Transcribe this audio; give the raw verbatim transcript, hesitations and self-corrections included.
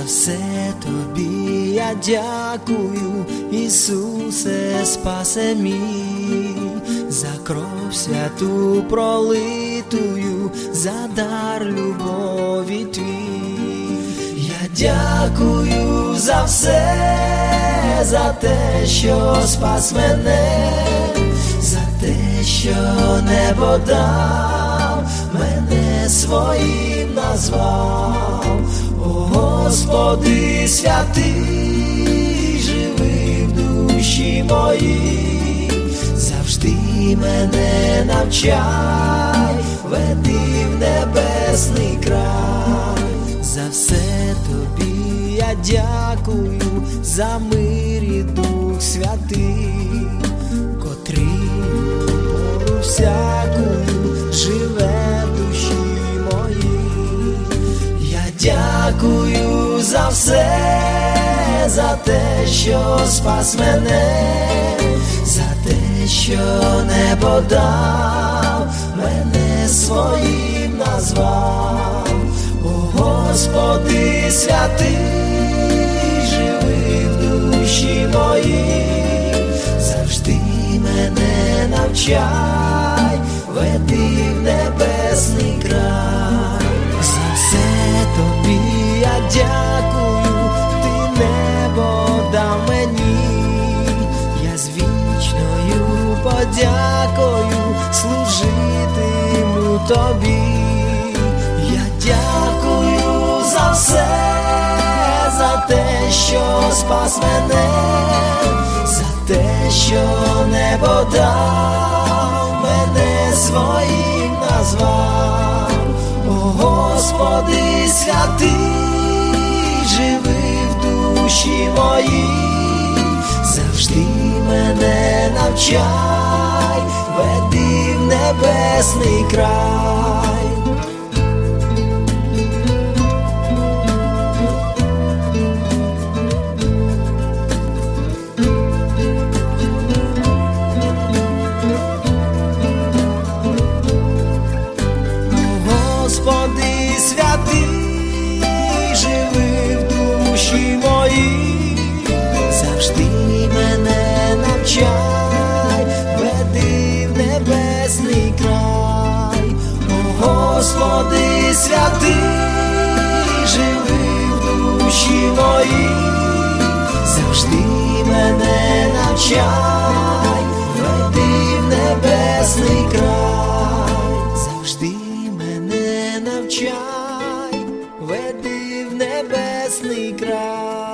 все тобі я дякую, Ісусе, спасе мій, за кров святу пролитую, за дар любові твій. Я дякую за все, за те, що спас мене, за те, що небо дав, мене своїм назвав. О, Господи святий, живи в душі моїй, завжди мене навчай, веди в небесний край. За все тобі я дякую, за мир і Дух Святий, котрий пору всякою живе в душі моїй. Я дякую за все, за те, що спас мене, за те, що небо дав, мене своїм назвав. О, Господи святий, живи в душі моїй, завжди мене навчай, веди в небесний край. За все тобі я дякую, ти небо дав мені, я з вічною подякою служитиму тобі. Я дякую за все, за те, що спас мене, за те, що небо дав, мене своїм назвав. О, Господи святий, живи в душі моїй, завжди мене навчай, веди в небесний край. Господи святий, живи в душі моїй, завжди мене навчай, веди в небесний край. О, Господи святий, живи в душі моїй, завжди мене навчай, веди в небесний край. Завжди навчай, веди в небесний край.